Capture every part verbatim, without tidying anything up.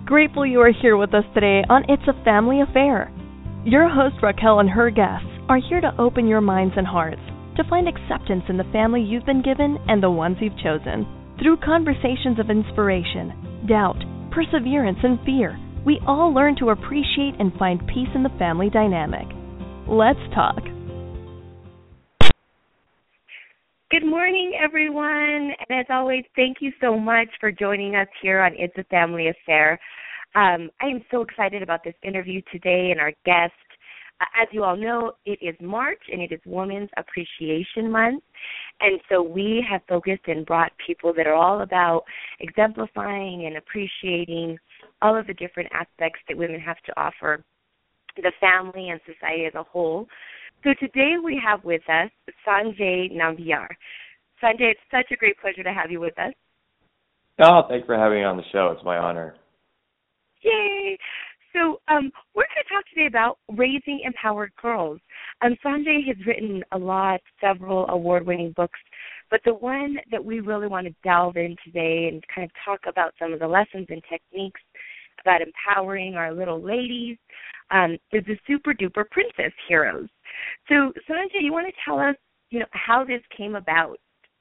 Grateful you are here with us today on It's a Family Affair. Your host Raquel and her guests are here to open your minds and hearts to find acceptance in the family you've been given and the ones you've chosen. Through conversations of inspiration, doubt, perseverance, and fear, we all learn to appreciate and find peace in the family dynamic. Let's talk. Good morning, everyone. And as always, thank you so much for joining us here on It's a Family Affair. Um, I am so excited about this interview today and our guest. Uh, as you all know, it is March and it is Women's Appreciation Month. And so we have focused and brought people that are all about exemplifying and appreciating all of the different aspects that women have to offer the family and society as a whole. So today we have with us Sanjay Nambiar. Sanjay, it's such a great pleasure to have you with us. Oh, thanks for having me on the show. It's my honor. Yay! So um, we're going to talk today about raising empowered girls. Um, Sanjay has written a lot, several award-winning books, but the one that we really want to delve in today and kind of talk about some of the lessons and techniques about empowering our little ladies um, is the Super Duper Princess Heroes. So, Sanjay, you want to tell us, you know, how this came about?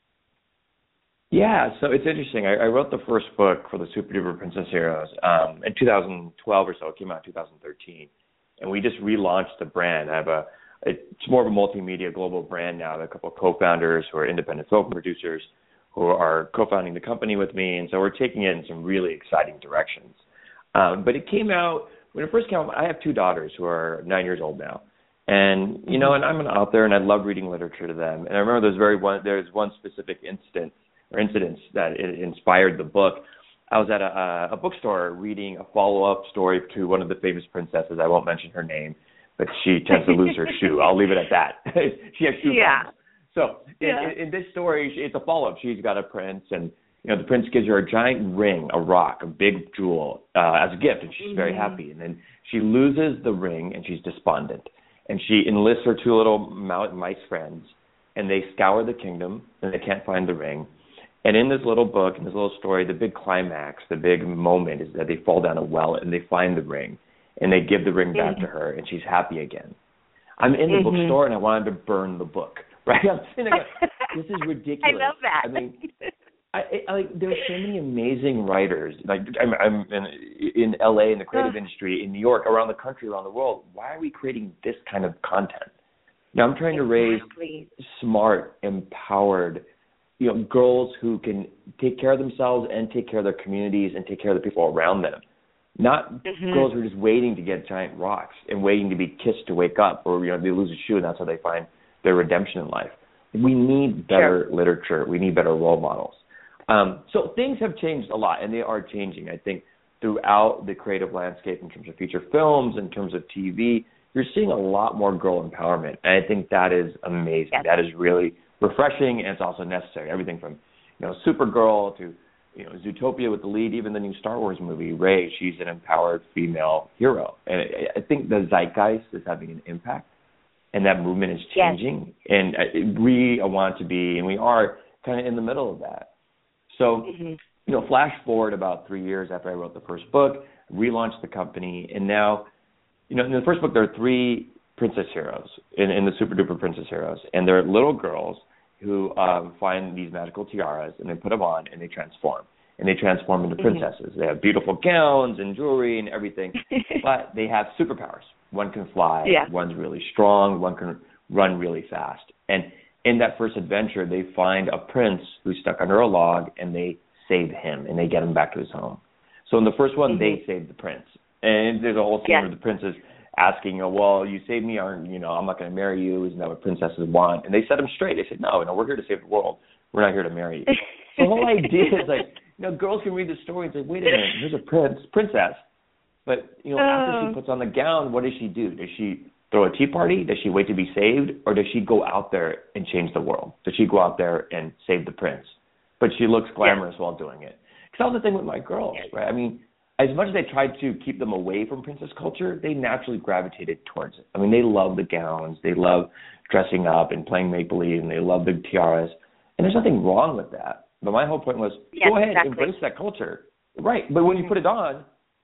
Yeah, so it's interesting. I, I wrote the first book for the Super Duper Princess Heroes um, in two thousand twelve or so. It came out in two thousand thirteen, and we just relaunched the brand. I have a it's more of a multimedia global brand now. I have a couple of co-founders who are independent film producers who are co-founding the company with me, and so we're taking it in some really exciting directions. Um, but it came out when it first came out. I have two daughters who are nine years old now. And, you know, and I'm an author, and I love reading literature to them. And I remember there's very one there's one specific instance or incidents that it inspired the book. I was at a, a bookstore reading a follow-up story to one of the famous princesses. I won't mention her name, but she tends to lose her shoe. I'll leave it at that. She has shoe yeah. problems. So yeah. in, in this story, it's a follow-up. She's got a prince, and you know the prince gives her a giant ring, a rock, a big jewel uh, as a gift, and she's mm-hmm. very happy. And then she loses the ring, and she's despondent. And she enlists her two little mice friends, and they scour the kingdom, and they can't find the ring. And in this little book, in this little story, the big climax, the big moment is that they fall down a well, and they find the ring, and they give the ring back mm-hmm. to her, and she's happy again. I'm in the mm-hmm. bookstore, and I wanted to burn the book, right? I'm sitting there, this is ridiculous. I love that. I mean, I, I, like there's so many amazing writers. Like I'm, I'm in, in L A in the creative uh. industry, in New York, around the country, around the world. Why are we creating this kind of content? Now I'm trying to raise exactly. smart, empowered, you know, girls who can take care of themselves and take care of their communities and take care of the people around them. Not mm-hmm. girls who are just waiting to get giant rocks and waiting to be kissed to wake up, or you know they lose a shoe and that's how they find their redemption in life. We need better sure. literature. We need better role models. Um, so things have changed a lot, and they are changing. I think throughout the creative landscape in terms of feature films, in terms of T V, you're seeing a lot more girl empowerment, and I think that is amazing. Yes. That is really refreshing, and it's also necessary. Everything from, you know, Supergirl to, you know, Zootopia with the lead, even the new Star Wars movie, Rey, she's an empowered female hero. And I, I think the zeitgeist is having an impact, and that movement is changing, yes. and we want to be, and we are kind of in the middle of that. So, mm-hmm. you know, flash forward about three years after I wrote the first book, relaunched the company, and now, you know, in the first book there are three princess heroes in, in the Super Duper Princess Heroes, and they're little girls who um, find these magical tiaras, and they put them on, and they transform, and they transform into princesses. Mm-hmm. They have beautiful gowns and jewelry and everything, but they have superpowers. One can fly, yeah. one's really strong, one can run really fast, and in that first adventure, they find a prince who's stuck under a log, and they save him, and they get him back to his home. So in the first one, mm-hmm. they save the prince. And there's a whole scene yeah. where the prince is asking, you know, well, you saved me, or, you know, I'm not going to marry you. Isn't that what princesses want? And they set him straight. They said, no, no, we're here to save the world. We're not here to marry you. So the whole idea is like, you know, girls can read the story and say, wait a minute, here's a prince, princess. But, you know, oh. after she puts on the gown, what does she do? Does she throw a tea party? Does she wait to be saved? Or does she go out there and change the world? Does she go out there and save the prince? But she looks glamorous yeah. while doing it. Because that was the thing with my girls, right? I mean, as much as I tried to keep them away from princess culture, they naturally gravitated towards it. I mean, they love the gowns. They love dressing up and playing make-believe, and they love the tiaras. And there's nothing wrong with that. But my whole point was, yes, go ahead, exactly. embrace that culture. Right. But when you put it on,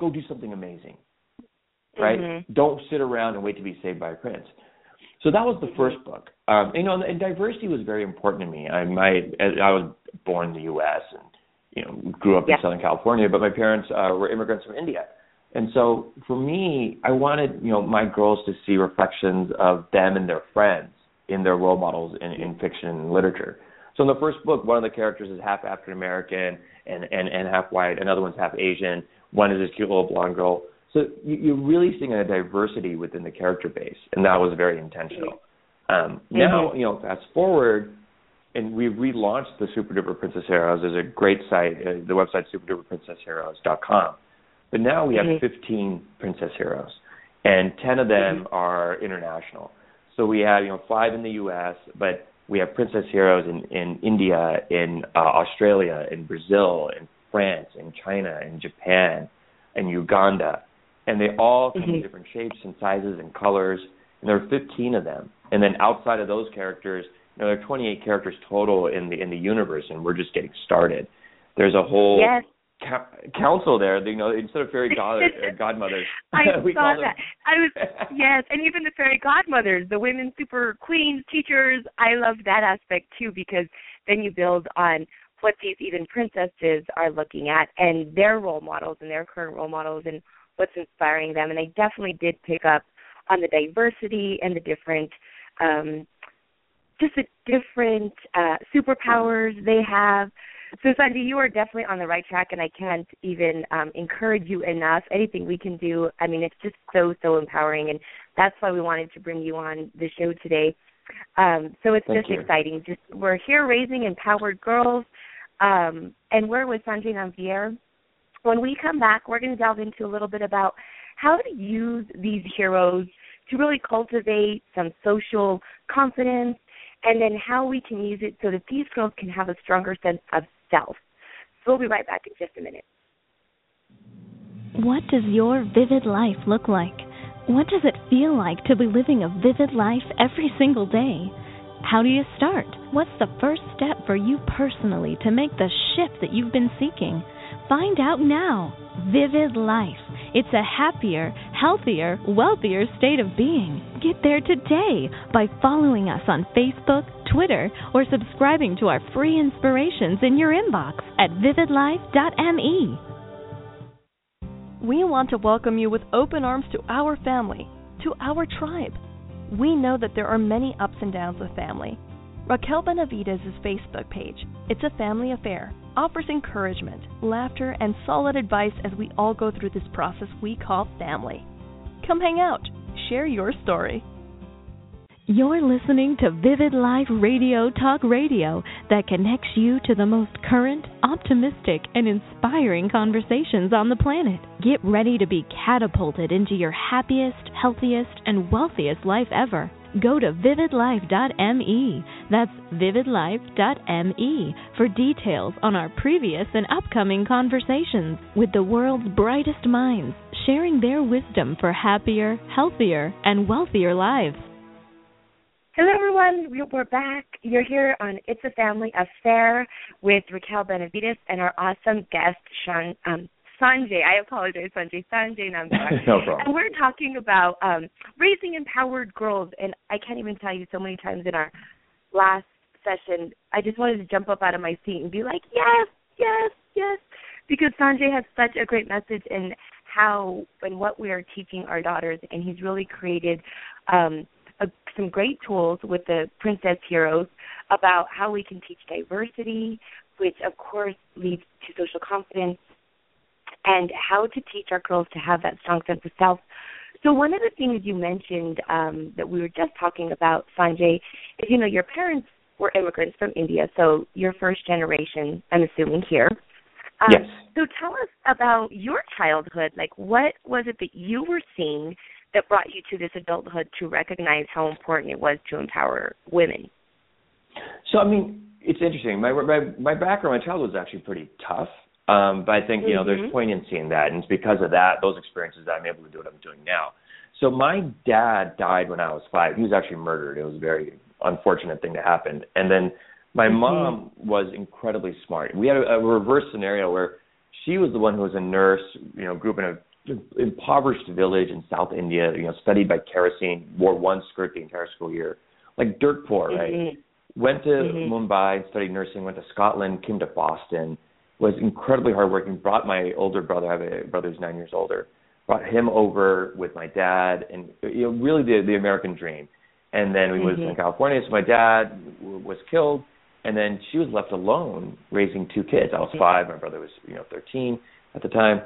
go do something amazing, right? Mm-hmm. Don't sit around and wait to be saved by a prince. So that was the mm-hmm. first book. Um, you know, and diversity was very important to me. I, my, I was born in the U S and, you know, grew up yeah. in Southern California, but my parents uh, were immigrants from India. And so for me, I wanted, you know, my girls to see reflections of them and their friends in their role models in, in fiction and literature. So in the first book, one of the characters is half African American and, and, and half white. Another one's half Asian. One is this cute little blonde girl. So you, you're really seeing a diversity within the character base, and that was very intentional. Um, mm-hmm. Now, you know, fast forward, and we've relaunched the Super Duper Princess Heroes. There's a great site. Uh, the website's super duper princess heroes dot com. But now we have mm-hmm. fifteen princess heroes, and ten of them mm-hmm. are international. So we have, you know, five in the U S, but we have princess heroes in, in India, in uh, Australia, in Brazil, in France, in China, in Japan, in Uganda. And they all come mm-hmm. in different shapes and sizes and colors. And there are fifteen of them. And then outside of those characters, you know, there are twenty-eight characters total in the in the universe, and we're just getting started. There's a whole yes. ca- council there. You know, instead of fairy god- uh, godmothers, I we saw call that. them. I was yes, and even the fairy godmothers, the women super queens, teachers. I love that aspect too, because then you build on what these even princesses are looking at and their role models and their current role models and what's inspiring them. And I definitely did pick up on the diversity and the different, um, just the different uh, superpowers they have. So, Sanjay, you are definitely on the right track, and I can't even um, encourage you enough. Anything we can do, I mean, it's just so, so empowering, and that's why we wanted to bring you on the show today. Um, so it's Thank just you. exciting. Just we're here raising empowered girls, um, and we're with Sanjay Nambiar. When we come back, we're going to delve into a little bit about how to use these heroes to really cultivate some social confidence, and then how we can use it so that these girls can have a stronger sense of self. So we'll be right back in just a minute. What does your vivid life look like? What does it feel like to be living a vivid life every single day? How do you start? What's the first step for you personally to make the shift that you've been seeking? Find out now. Vivid Life. It's a happier, healthier, wealthier state of being. Get there today by following us on Facebook, Twitter, or subscribing to our free inspirations in your inbox at vivid life dot m e. We want to welcome you with open arms to our family, to our tribe. We know that there are many ups and downs with family. Raquel Benavides' Facebook page, It's a Family Affair, offers encouragement, laughter, and solid advice as we all go through this process we call family. Come hang out. Share your story. You're listening to Vivid Life Radio Talk Radio that connects you to the most current, optimistic, and inspiring conversations on the planet. Get ready to be catapulted into your happiest, healthiest, and wealthiest life ever. Go to vivid life dot m e. That's vivid life dot m e for details on our previous and upcoming conversations with the world's brightest minds, sharing their wisdom for happier, healthier, and wealthier lives. Hello, everyone. We're back. You're here on It's a Family Affair with Raquel Benavides and our awesome guest, Sean, um, Sanjay. I apologize, Sanjay. Sanjay Nambiar. No problem. And we're talking about um, raising empowered girls. And I can't even tell you so many times in our last session, I just wanted to jump up out of my seat and be like, yes, yes, yes, because Sanjay has such a great message in how and what we are teaching our daughters, and he's really created um, a, some great tools with the Princess Heroes about how we can teach diversity, which, of course, leads to social confidence, and how to teach our girls to have that strong sense of self. So one of the things you mentioned um, that we were just talking about, Sanjay, is, you know, your parents were immigrants from India, so you're first generation, I'm assuming, here. Um, yes. So tell us about your childhood. Like, what was it that you were seeing that brought you to this adulthood to recognize how important it was to empower women? So, I mean, it's interesting. My my, my background, my childhood was actually pretty tough. Um, but I think, you know, mm-hmm. there's poignancy in that, and it's because of that, those experiences, that I'm able to do what I'm doing now. So my dad died when I was five. He was actually murdered. It was a very unfortunate thing that happened. And then my mm-hmm. mom was incredibly smart. We had a, a reverse scenario where she was the one who was a nurse, you know, grew up in a impoverished village in South India, you know, studied by kerosene, wore one skirt the entire school year, like dirt poor, right? Mm-hmm. Went to mm-hmm. Mumbai, studied nursing, went to Scotland, came to Boston, was incredibly hardworking, brought my older brother, I have a brother who's nine years older, brought him over with my dad, and, you know, really the, the American dream. And then we mm-hmm. moved to California, so my dad w- was killed, and then she was left alone raising two kids. I was five, my brother was, you know, thirteen at the time.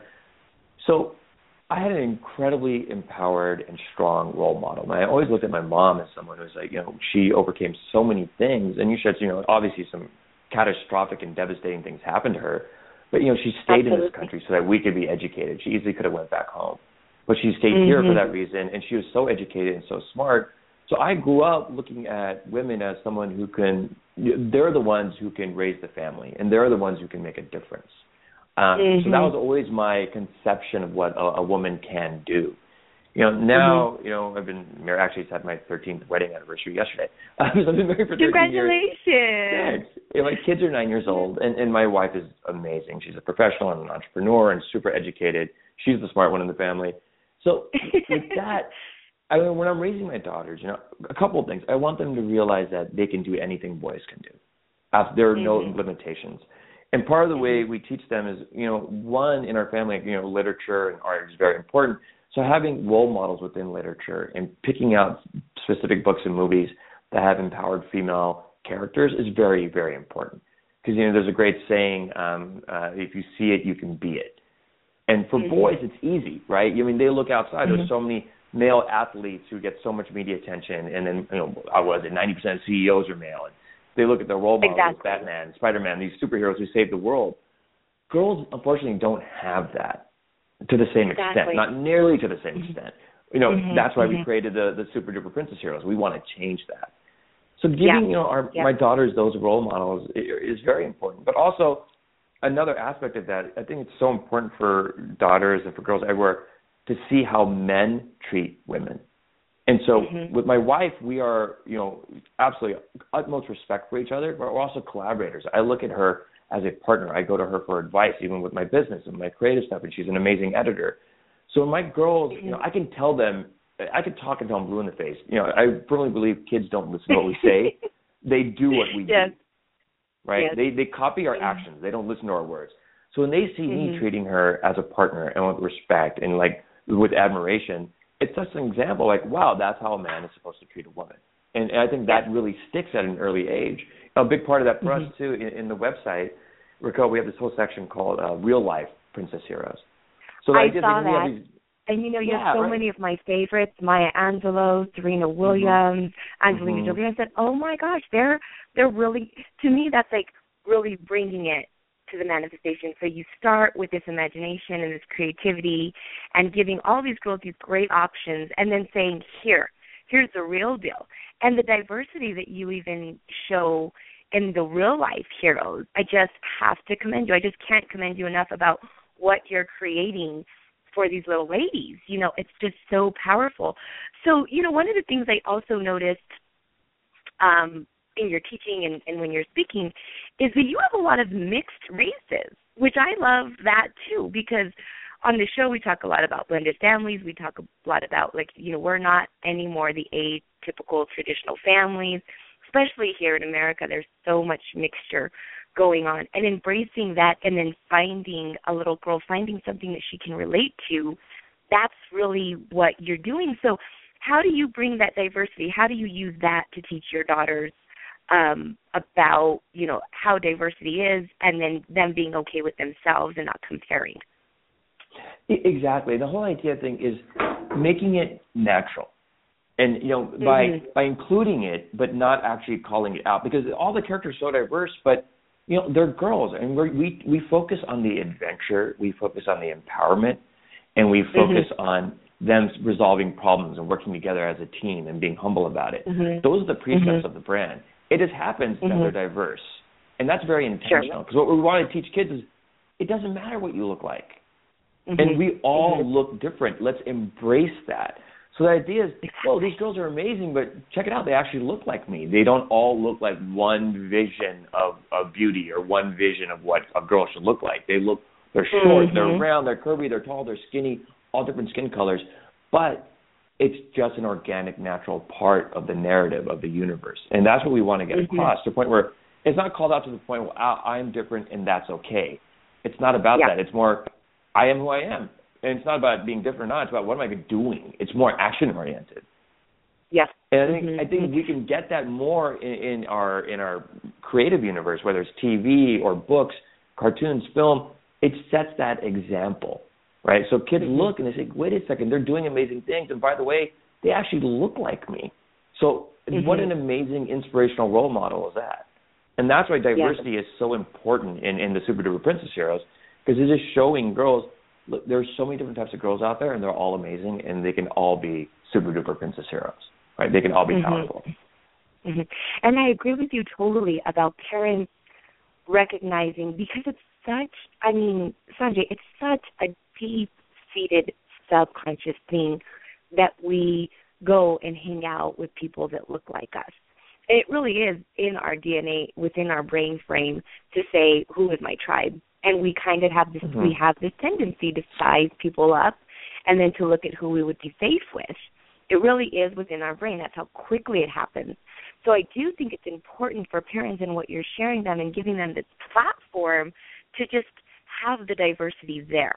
So I had an incredibly empowered and strong role model. And I always looked at my mom as someone who's like, you know, she overcame so many things. And you said, you know, obviously some catastrophic and devastating things happened to her. But, you know, she stayed Absolutely. in this country so that we could be educated. She easily could have went back home. But she stayed mm-hmm. here for that reason. And she was so educated and so smart. So I grew up looking at women as someone who can, they're the ones who can raise the family. And they're the ones who can make a difference. Um, mm-hmm. So that was always my conception of what a, a woman can do. You know, now, mm-hmm. you know, I've been married, actually it's had my thirteenth wedding anniversary yesterday. I've been married for thirteen Congratulations. years. Congratulations. Yeah, my kids are nine years old, and, and my wife is amazing. She's a professional and an entrepreneur and super educated. She's the smart one in the family. So with that, I mean, when I'm raising my daughters, you know, a couple of things. I want them to realize that they can do anything boys can do. Uh, there are mm-hmm. no limitations. And part of the way we teach them is, you know, one, in our family, you know, literature and art is very important. So having role models within literature and picking out specific books and movies that have empowered female characters is very, very important. Because, you know, there's a great saying, um, uh, if you see it, you can be it. And for mm-hmm. boys, it's easy, right? I mean, they look outside. Mm-hmm. There's so many male athletes who get so much media attention. And then, you know, I was it, ninety percent of C E Os are male. And they look at their role models, exactly. Batman, Spider-Man, these superheroes who save the world. Girls, unfortunately, don't have that to the same exactly. extent, not nearly to the same mm-hmm. extent. You know, mm-hmm. that's why mm-hmm. we created the, the super duper princess heroes. We want to change that. So giving, yeah. you know, our yeah. my daughters those role models is very important. But also another aspect of that, I think it's so important for daughters and for girls everywhere to see how men treat women. And so mm-hmm. with my wife, we are, you know, absolutely utmost respect for each other, but we're also collaborators. I look at her as a partner. I go to her for advice, even with my business and my creative stuff, and she's an amazing editor. So my girls, mm-hmm. you know, I can tell them, I can talk and tell them blue in the face. You know, I firmly believe kids don't listen to what we say. They do what we yes. do, right? Yes. They they copy our actions. They don't listen to our words. So when they see mm-hmm. me treating her as a partner and with respect and, like, with admiration, it's just an example, like, wow, that's how a man is supposed to treat a woman. And, and I think that really sticks at an early age. A big part of that for mm-hmm. us, too, in, in the website, Raquel, we have this whole section called uh, Real Life Princess Heroes. So I saw that. These, and, you know, you yeah, have so right. many of my favorites, Maya Angelou, Serena Williams, mm-hmm. Angelina Jolie. I said, oh, my gosh, they're they're really, to me, that's like really bringing it to the manifestation. So you start with this imagination and this creativity and giving all these girls these great options and then saying, here, here's the real deal. And the diversity that you even show in the real life heroes, I just have to commend you. I just can't commend you enough about what you're creating for these little ladies. You know, it's just so powerful. So, you know, one of the things I also noticed um, in your teaching and, and when you're speaking is that you have a lot of mixed races, which I love that too, because on the show we talk a lot about blended families. We talk a lot about, like, you know, we're not anymore the atypical traditional families, especially here in America. There's so much mixture going on, and embracing that and then finding a little girl, finding something that she can relate to, that's really what you're doing. So how do you bring that diversity? How do you use that to teach your daughters Um, about, you know, how diversity is, and then them being okay with themselves and not comparing? Exactly. The whole idea thing is making it natural. And, you know, mm-hmm. by by including it, but not actually calling it out, because all the characters are so diverse, but, you know, they're girls, and we're, we we focus on the adventure, we focus on the empowerment, and we focus mm-hmm. on them resolving problems and working together as a team and being humble about it. Mm-hmm. Those are the precepts mm-hmm. of the brand. It just happens mm-hmm. that they're diverse, and that's very intentional, because sure. what we want to teach kids is it doesn't matter what you look like, mm-hmm. and we all mm-hmm. look different. Let's embrace that. So the idea is, well, these girls are amazing, but check it out. They actually look like me. They don't all look like one vision of, of beauty or one vision of what a girl should look like. They look They're short, mm-hmm. they're round, they're curvy, they're tall, they're skinny, all different skin colors. But it's just an organic, natural part of the narrative of the universe. And that's what we want to get mm-hmm. across, to the point where it's not called out to the point where I'm different and that's okay. It's not about yeah. that. It's more, I am who I am. And it's not about being different or not. It's about what am I doing. It's more action-oriented. Yes. And I think mm-hmm. I think we can get that more in, in our in our creative universe, whether it's T V or books, cartoons, film. It sets that example, right? So kids mm-hmm. look and they say, wait a second, they're doing amazing things. And by the way, they actually look like me. So mm-hmm. what an amazing inspirational role model is that? And that's why diversity yeah. is so important in, in the Super Duper Princess Heroes, because it's just showing girls, look, there's so many different types of girls out there, and they're all amazing, and they can all be Super Duper Princess Heroes, right? They can all be mm-hmm. powerful. Mm-hmm. And I agree with you totally about parents recognizing, because it's such, I mean, Sanjay, it's such a deep-seated subconscious thing that we go and hang out with people that look like us. It really is in our D N A, within our brain frame, to say, who is my tribe? And we kind of have this, mm-hmm. we have this tendency to size people up and then to look at who we would be safe with. It really is within our brain. That's how quickly it happens. So I do think it's important for parents and what you're sharing them and giving them this platform to just have the diversity there.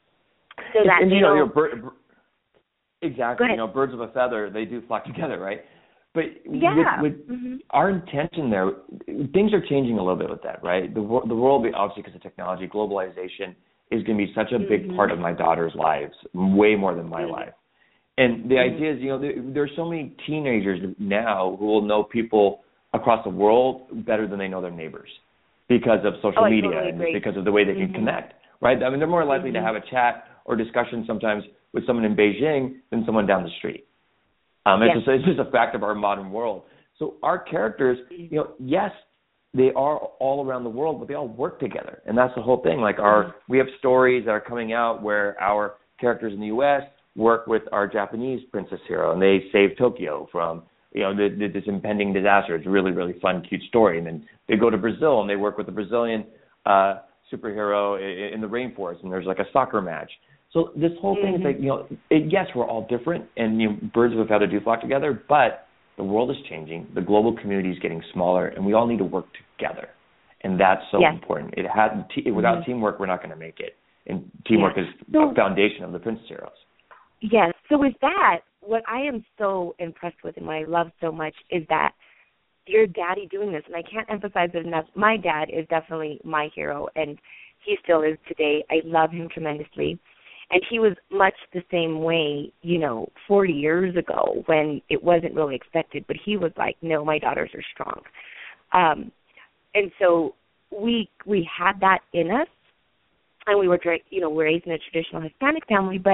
So and, that and, they you know, don't... you know bird, exactly. You know, birds of a feather, they do flock together, right? But yeah. with, with mm-hmm. our intention there, things are changing a little bit with that, right? The, the world, obviously, because of technology, globalization is going to be such a big mm-hmm. part of my daughter's lives, way more than my mm-hmm. life. And the mm-hmm. idea is, you know, there, there's so many teenagers now who will know people across the world better than they know their neighbors because of social oh, media totally and agree. because of the way they can mm-hmm. connect, right? I mean, they're more likely mm-hmm. to have a chat or discussion sometimes with someone in Beijing than someone down the street. Um, it's, yes. just, it's just a fact of our modern world. So our characters, you know, yes, they are all around the world, but they all work together, and that's the whole thing. Like our, we have stories that are coming out where our characters in the U S work with our Japanese princess hero, and they save Tokyo from, you know, the, the, this impending disaster. It's a really, really fun, cute story. And then they go to Brazil, and they work with the Brazilian uh, superhero in, in the rainforest, and there's like a soccer match. So this whole thing mm-hmm. is like, you know, it, yes, we're all different, and you know, birds of a feather do flock together, but the world is changing. The global community is getting smaller, and we all need to work together, and that's so yes. important. It had t- without mm-hmm. teamwork, we're not going to make it, and teamwork yeah. is so, the foundation of the Princess Heroes. Yes. So with that, what I am so impressed with and what I love so much is that your daddy doing this, and I can't emphasize it enough. My dad is definitely my hero, and he still is today. I love him tremendously. And he was much the same way, you know, forty years ago when it wasn't really expected. But he was like, no, my daughters are strong. Um, and so we we had that in us, and we were, you know, we're raised in a traditional Hispanic family. But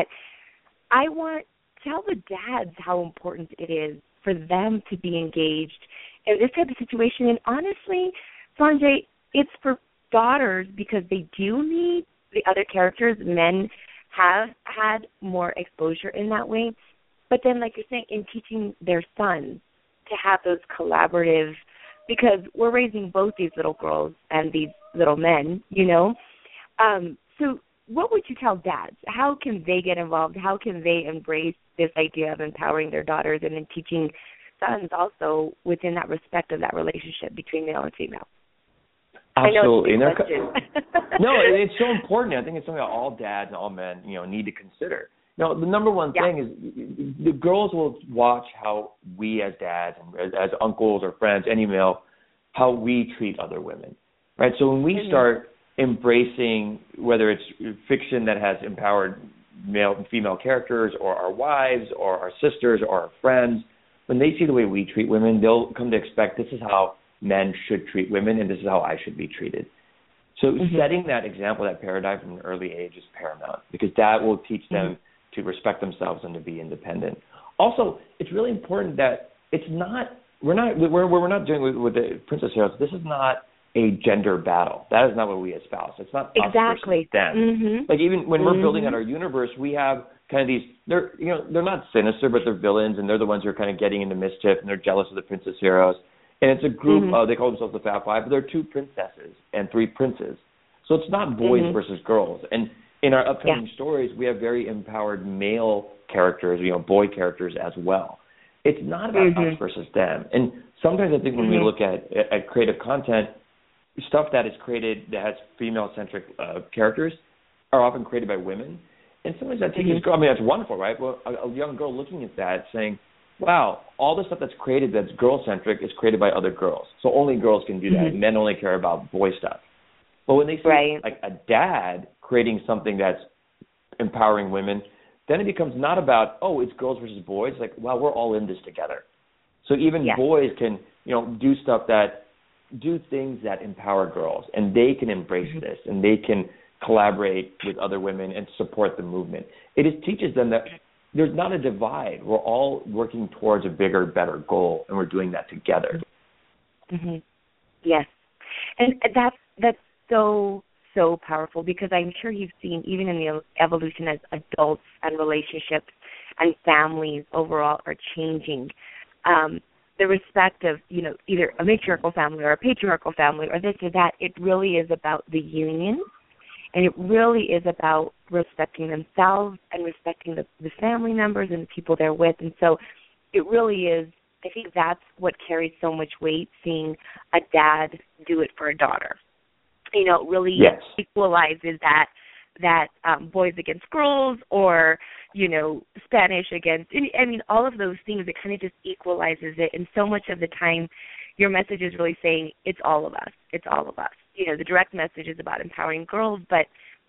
I want to tell the dads how important it is for them to be engaged in this type of situation. And honestly, Sanjay, it's for daughters because they do need the other characters, men, have had more exposure in that way. But then, like you're saying, in teaching their sons to have those collaborative, because we're raising both these little girls and these little men, you know. Um, so what would you tell dads? How can they get involved? How can they embrace this idea of empowering their daughters and then teaching sons also within that respect of that relationship between male and female? Absolutely. I know it's a big no, it's so important. I think it's something that all dads and all men, you know, need to consider. Now, the number one yeah. thing is the girls will watch how we as dads and as, as uncles or friends, any male, how we treat other women, right? So when we mm-hmm. start embracing, whether it's fiction that has empowered male and female characters or our wives or our sisters or our friends, when they see the way we treat women, they'll come to expect this is how men should treat women, and this is how I should be treated. So mm-hmm. setting that example, that paradigm from an early age is paramount, because that will teach them mm-hmm. to respect themselves and to be independent. Also, it's really important that it's not, we're not, we're, we're not doing with, with the Princess Heroes, this is not a gender battle. That is not what we espouse. It's not exactly. us versus them. Mm-hmm. Like even when mm-hmm. we're building out our universe, we have kind of these, they're, you know, they're not sinister, but they're villains, and they're the ones who are kind of getting into mischief, and they're jealous of the Princess Heroes. And it's a group, mm-hmm. uh, they call themselves the Fab Five, but there are two princesses and three princes. So it's not boys mm-hmm. versus girls. And in our upcoming yeah. stories, we have very empowered male characters, you know, boy characters as well. It's not about mm-hmm. us versus them. And sometimes I think when mm-hmm. we look at, at creative content, stuff that is created that has female-centric uh, characters are often created by women. And sometimes that teaches mm-hmm. girls, I mean, that's wonderful, right? Well, a, a young girl looking at that saying, wow, all the stuff that's created that's girl-centric is created by other girls. So only girls can do that. Mm-hmm. Men only care about boy stuff. But when they see right. like a dad creating something that's empowering women, then it becomes not about, oh, it's girls versus boys. Like, wow, we're all in this together. So even yeah. boys can, you know, do stuff that, do things that empower girls, and they can embrace mm-hmm. this, and they can collaborate with other women and support the movement. It just teaches them that there's not a divide. We're all working towards a bigger, better goal, and we're doing that together. Mm-hmm. Yes. And that's, that's so, so powerful, because I'm sure you've seen, even in the evolution as adults and relationships and families overall are changing. Um, the respect of, you know, either a matriarchal family or a patriarchal family or this or that, it really is about the union, and it really is about respecting themselves and respecting the, the family members and the people they're with. And so it really is, I think that's what carries so much weight, seeing a dad do it for a daughter. You know, it really yes. equalizes that that um, boys against girls, or, you know, Spanish against, I mean, all of those things, it kind of just equalizes it. And so much of the time, your message is really saying it's all of us. It's all of us. You know, the direct message is about empowering girls, but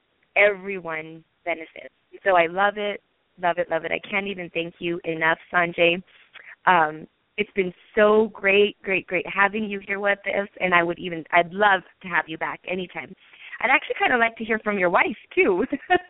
everyone benefits. So I love it, love it, love it. I can't even thank you enough, Sanjay. Um, it's been so great, great, great having you here with us, and I would even, I'd love to have you back anytime. I'd actually kind of like to hear from your wife, too.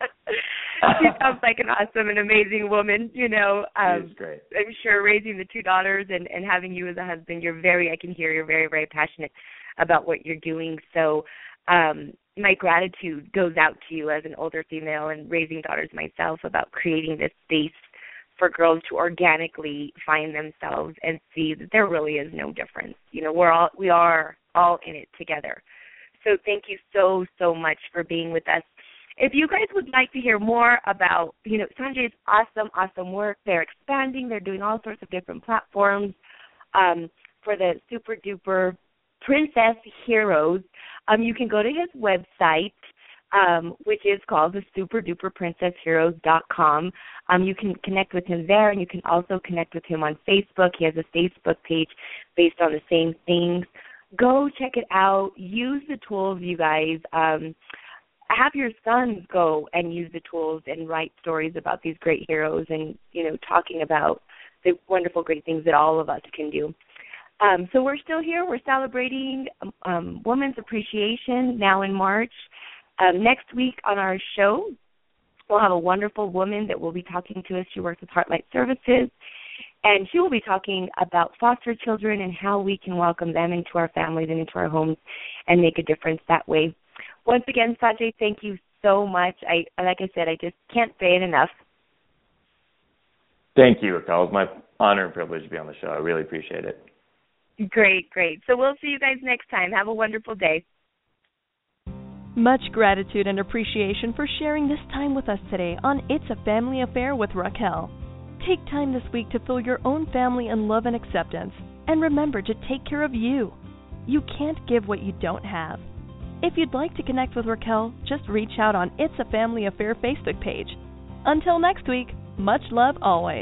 She sounds like an awesome and amazing woman, you know. Um, she is great. I'm sure raising the two daughters and, and having you as a husband, you're very, I can hear you're very, very passionate about what you're doing. So um, my gratitude goes out to you as an older female and raising daughters myself about creating this space for girls to organically find themselves and see that there really is no difference. You know, we're all, we are all in it together. So thank you so, so much for being with us. If you guys would like to hear more about, you know, Sanjay's awesome, awesome work, they're expanding. They're doing all sorts of different platforms um, for the super duper princess heroes. Um, you can go to his website, um, which is called the super duper princess heroes dot com. Um, you can connect with him there, and you can also connect with him on Facebook. He has a Facebook page based on the same things. Go check it out. Use the tools, you guys. Um, have your sons go and use the tools and write stories about these great heroes and, you know, talking about the wonderful, great things that all of us can do. Um, so we're still here. We're celebrating um, Women's Appreciation now in March. Um, next week on our show, we'll have a wonderful woman that will be talking to us. She works with Heartlight Services. And she will be talking about foster children and how we can welcome them into our families and into our homes and make a difference that way. Once again, Sanjay, thank you so much. I, like I said, I just can't say it enough. Thank you, Raquel. It was my honor and privilege to be on the show. I really appreciate it. Great, great. So we'll see you guys next time. Have a wonderful day. Much gratitude and appreciation for sharing this time with us today on It's a Family Affair with Raquel. Take time this week to fill your own family in love and acceptance. And remember to take care of you. You can't give what you don't have. If you'd like to connect with Raquel, just reach out on It's a Family Affair Facebook page. Until next week, much love always.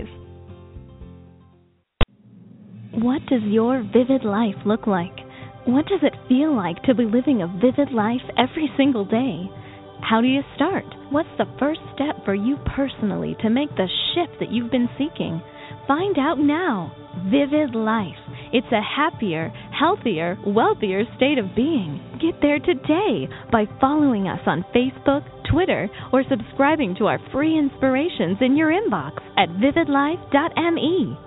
What does your vivid life look like? What does it feel like to be living a vivid life every single day? How do you start? What's the first step for you personally to make the shift that you've been seeking? Find out now. Vivid Life. It's a happier, healthier, wealthier state of being. Get there today by following us on Facebook, Twitter, or subscribing to our free inspirations in your inbox at vivid life dot m e.